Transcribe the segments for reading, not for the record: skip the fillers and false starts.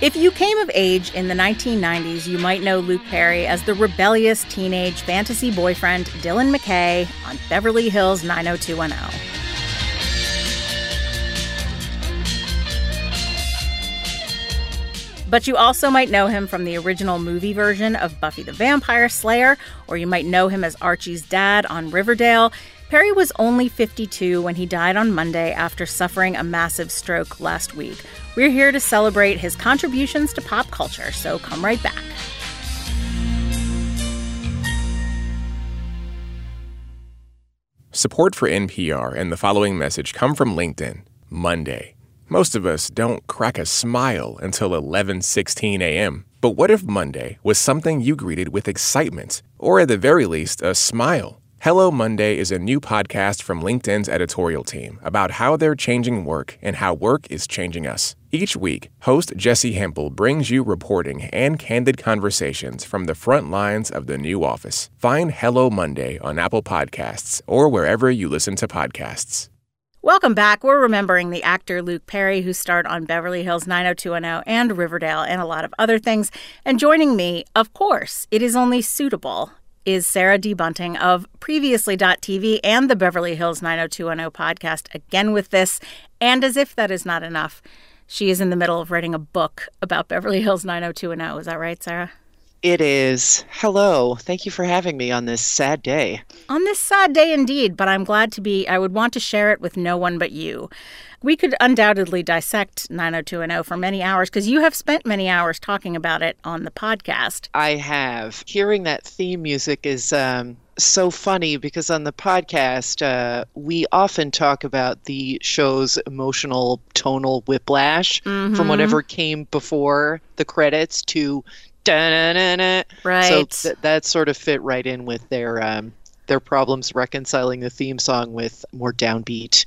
If you came of age in the 1990s, you might know Luke Perry as the rebellious teenage fantasy boyfriend Dylan McKay on Beverly Hills 90210. But you also might know him from the original movie version of Buffy the Vampire Slayer, or you might know him as Archie's dad on Riverdale. Perry was only 52 when he died on Monday after suffering a massive stroke last week. We're here to celebrate his contributions to pop culture, so come right back. Support for NPR and the following message come from LinkedIn. Monday. Most of us don't crack a smile until 11:16 a.m. But what if Monday was something you greeted with excitement, or at the very least, a smile? Hello Monday is a new podcast from LinkedIn's editorial team about how they're changing work and how work is changing us. Each week, host Jesse Hempel brings you reporting and candid conversations from the front lines of the new office. Find Hello Monday on Apple Podcasts or wherever you listen to podcasts. Welcome back. We're remembering the actor Luke Perry, who starred on Beverly Hills 90210 and Riverdale and a lot of other things. And joining me, of course, it is only suitable, is Sarah D. Bunting of Previously.tv and the Beverly Hills 90210 podcast, again with this. And as if that is not enough, she is in the middle of writing a book about Beverly Hills 90210. Is that right, Sarah? It is. Hello. Thank you for having me on this sad day. On this sad day indeed, but I'm glad to be. I would want to share it with no one but you. We could undoubtedly dissect 90210 for many hours because you have spent many hours talking about it on the podcast. I have. Hearing that theme music is so funny because on the podcast, we often talk about the show's emotional tonal whiplash from whatever came before the credits to da-na-na-na. Right. So that sort of fit right in with their problems reconciling the theme song with more downbeat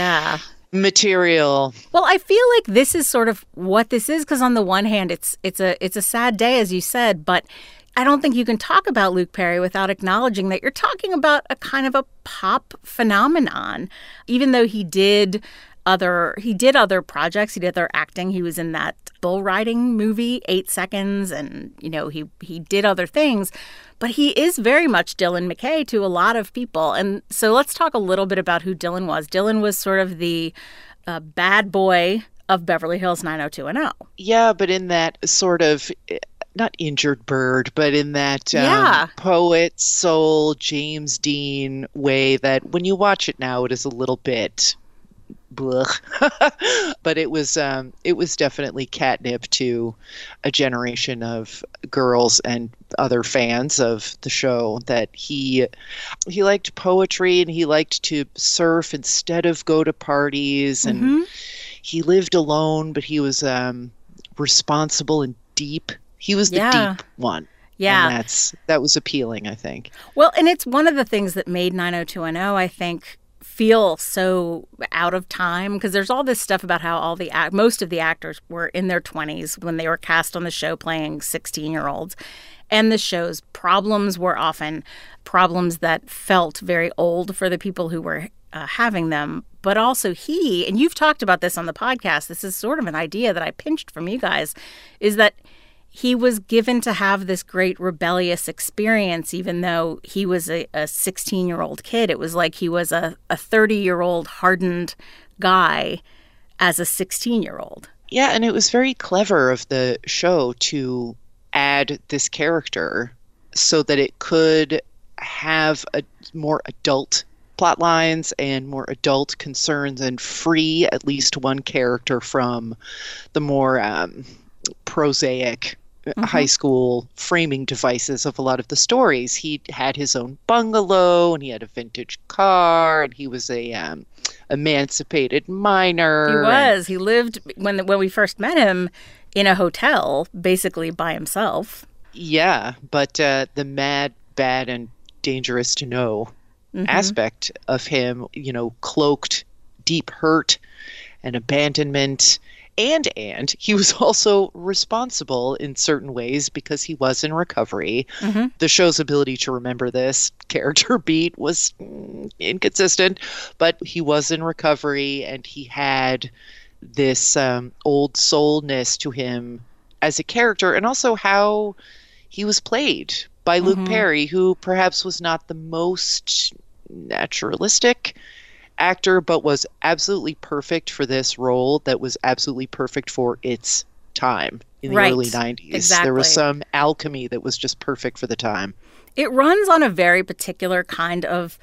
material. Well, I feel like this is sort of what this is because on the one hand, it's a sad day, as you said, but I don't think you can talk about Luke Perry without acknowledging that you're talking about a kind of a pop phenomenon, even though he did other projects. He did other acting. He was in that bull riding movie, 8 Seconds, and, you know, he did other things. But he is very much Dylan McKay to a lot of people. And so let's talk a little bit about who Dylan was. Dylan was sort of the bad boy of Beverly Hills 90210. Yeah, but in that sort of, not injured bird, but in that poet, soul, James Dean way that when you watch it now, it is a little bit blech. But it was definitely catnip to a generation of girls and other fans of the show, that he liked poetry and he liked to surf instead of go to parties, and he lived alone, but he was responsible and deep. He was the deep one. Yeah. And that was appealing, I think. Well, and it's one of the things that made 90210, I think, feel so out of time, because there's all this stuff about how most of the actors were in their 20s when they were cast on the show playing 16-year-olds. And the show's problems were often problems that felt very old for the people who were having them. But also and you've talked about this on the podcast, this is sort of an idea that I pinched from you guys, is that he was given to have this great rebellious experience, even though he was a 16-year-old kid. It was like he was a 30-year-old hardened guy as a 16-year-old. Yeah, and it was very clever of the show to add this character so that it could have a more adult plot lines and more adult concerns and free at least one character from the more prosaic high school framing devices of a lot of the stories. He had his own bungalow and he had a vintage car and he was a emancipated minor. He was. He lived, when we first met him, in a hotel, basically by himself. Yeah, but the mad, bad, and dangerous to know aspect of him, cloaked deep hurt and abandonment. And he was also responsible in certain ways because he was in recovery. The show's ability to remember this character beat was inconsistent, but he was in recovery and he had this old soulness to him as a character, and also how he was played by Luke Perry, who perhaps was not the most naturalistic actor, but was absolutely perfect for this role that was absolutely perfect for its time in the early 90s. Exactly. There was some alchemy that was just perfect for the time. It runs on a very particular kind of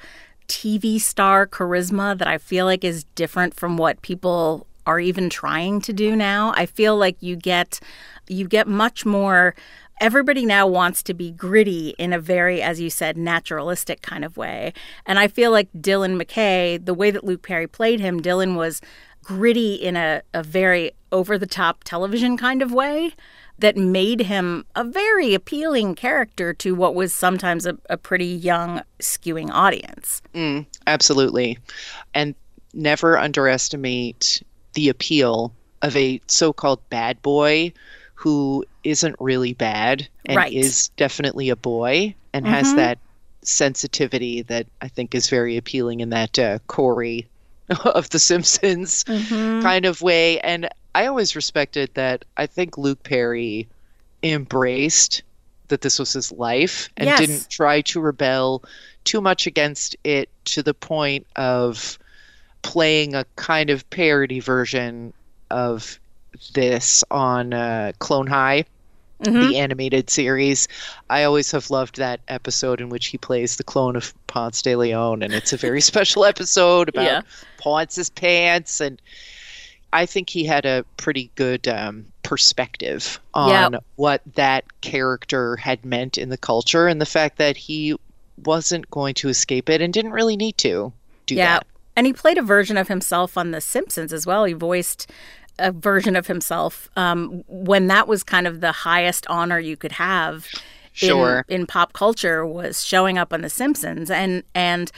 TV star charisma that I feel like is different from what people are even trying to do now. I feel like you get much more. Everybody now wants to be gritty in a very, as you said, naturalistic kind of way. And I feel like Dylan McKay, the way that Luke Perry played him, Dylan was gritty in a very over-the-top television kind of way that made him a very appealing character to what was sometimes a pretty young, skewing audience. Absolutely. And never underestimate the appeal of a so-called bad boy who isn't really bad and is definitely a boy and has that sensitivity that I think is very appealing in that Corey of The Simpsons kind of way. And I always respected that. I think Luke Perry embraced that this was his life and didn't try to rebel too much against it to the point of playing a kind of parody version of this on Clone High, the animated series. I always have loved that episode in which he plays the clone of Ponce de Leon, and it's a very special episode about Ponce's pants, and I think he had a pretty good perspective on what that character had meant in the culture and the fact that he wasn't going to escape it and didn't really need to do that. And he played a version of himself on The Simpsons as well. He voiced a version of himself when that was kind of the highest honor you could have in pop culture, was showing up on The Simpsons. And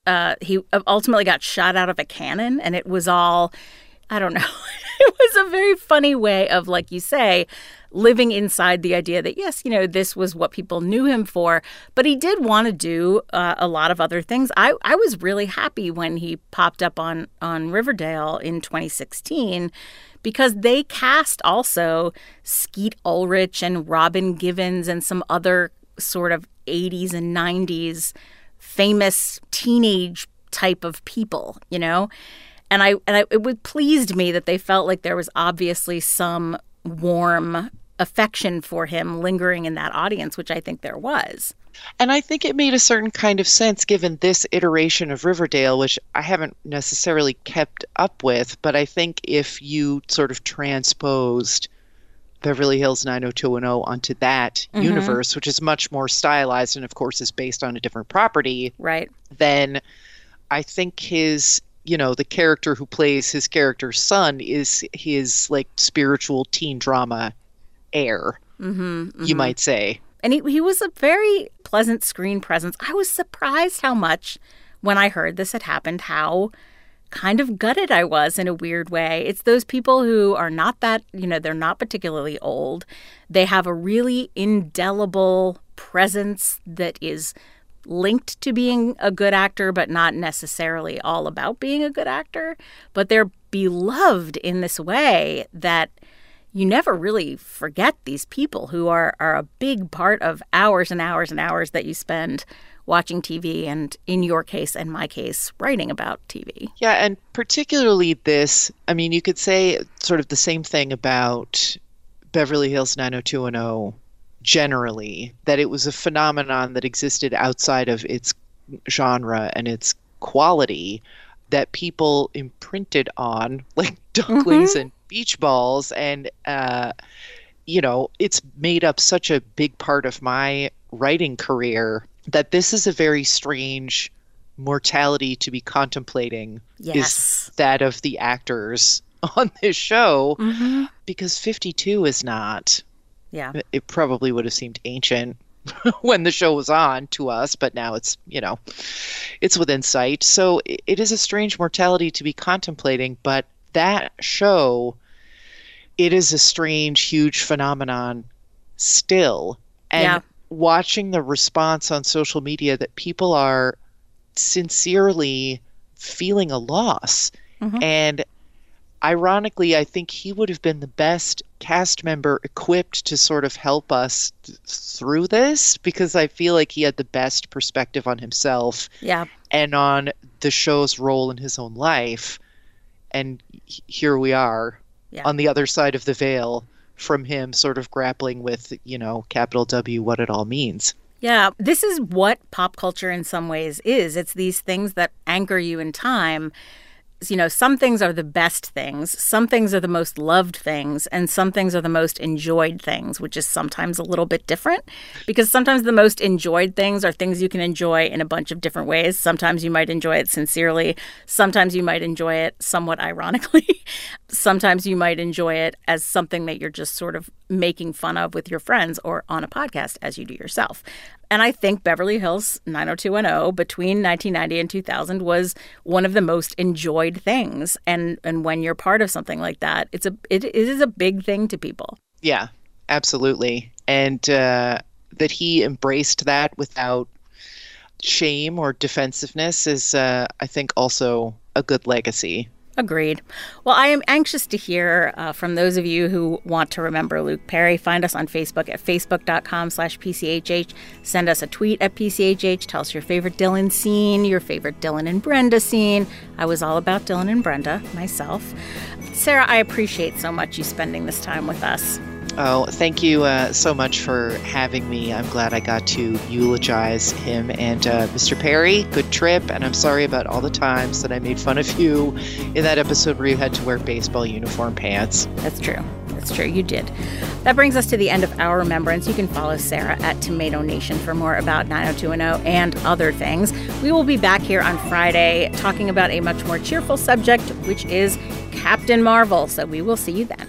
he ultimately got shot out of a cannon, and it was all, I don't know, it was a very funny way of, like you say, living inside the idea that, yes, you know, this was what people knew him for, but he did want to do a lot of other things. I was really happy when he popped up on Riverdale in 2016, because they cast also Skeet Ulrich and Robin Givens and some other sort of 80s and 90s famous teenage type of people, you know? And it pleased me that they felt like there was obviously some warm affection for him lingering in that audience, which I think there was. And I think it made a certain kind of sense given this iteration of Riverdale, which I haven't necessarily kept up with, but I think if you sort of transposed Beverly Hills 90210 onto that universe, which is much more stylized and of course is based on a different property, then I think his, you know, the character who plays his character's son is his like spiritual teen drama heir, you might say. And he was a very pleasant screen presence. I was surprised how much, when I heard this had happened, how kind of gutted I was in a weird way. It's those people who are not that, you know, they're not particularly old. They have a really indelible presence that is linked to being a good actor, but not necessarily all about being a good actor. But they're beloved in this way that you never really forget these people who are a big part of hours and hours and hours that you spend watching TV and, in your case and my case, writing about TV. Yeah, and particularly this, I mean, you could say sort of the same thing about Beverly Hills 90210 generally, that it was a phenomenon that existed outside of its genre and its quality that people imprinted on, like Ducklings and Beach Balls, and you know, it's made up such a big part of my writing career that this is a very strange mortality to be contemplating, is that of the actors on this show, because 52 is not. It probably would have seemed ancient when the show was on to us, but now it's, you know, it's within sight. So it is a strange mortality to be contemplating, but that show, it is a strange, huge phenomenon still. And watching the response on social media that people are sincerely feeling a loss. And ironically, I think he would have been the best cast member equipped to sort of help us through this, because I feel like he had the best perspective on himself and on the show's role in his own life. And here we are on the other side of the veil from him sort of grappling with, capital W, what it all means. Yeah, this is what pop culture in some ways is. It's these things that anchor you in time. Some things are the best things, some things are the most loved things, and some things are the most enjoyed things, which is sometimes a little bit different, because sometimes the most enjoyed things are things you can enjoy in a bunch of different ways. Sometimes you might enjoy it sincerely. Sometimes you might enjoy it somewhat ironically. Sometimes you might enjoy it as something that you're just sort of making fun of with your friends or on a podcast as you do yourself. And I think Beverly Hills 90210 between 1990 and 2000 was one of the most enjoyed things. And when you're part of something like that, it is a big thing to people. Yeah, absolutely. And that he embraced that without shame or defensiveness is, I think, also a good legacy. Agreed. Well, I am anxious to hear from those of you who want to remember Luke Perry. Find us on Facebook at facebook.com/PCHH. Send us a tweet at PCHH. Tell us your favorite Dylan scene, your favorite Dylan and Brenda scene. I was all about Dylan and Brenda myself. Sarah, I appreciate so much you spending this time with us. Oh, thank you so much for having me. I'm glad I got to eulogize him. And Mr. Perry, good trip. And I'm sorry about all the times that I made fun of you in that episode where you had to wear baseball uniform pants. That's true. That's true. You did. That brings us to the end of our remembrance. You can follow Sarah at Tomato Nation for more about 90210 and other things. We will be back here on Friday talking about a much more cheerful subject, which is Captain Marvel. So we will see you then.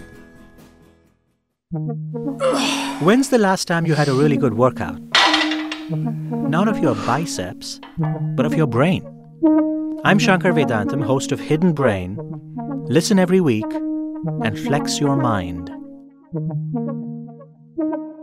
When's the last time you had a really good workout? Not of your biceps, but of your brain. I'm Shankar Vedantam, host of Hidden Brain. Listen every week and flex your mind.